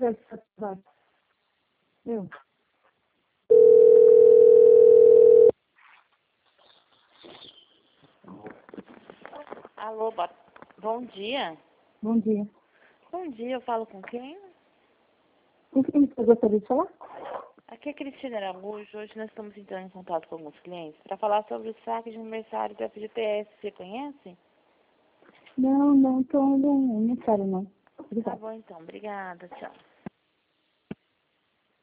Eu. Alô, bom dia. Bom dia. Bom dia, eu falo com quem? Com quem você gostaria de falar? Aqui é Cristina Araújo. Hoje nós estamos entrando em contato com alguns clientes para falar sobre o saque de aniversário da FGTS. Você conhece? Não, estou não, não quero não. Tá Obrigada. bom então, obrigada, tchau.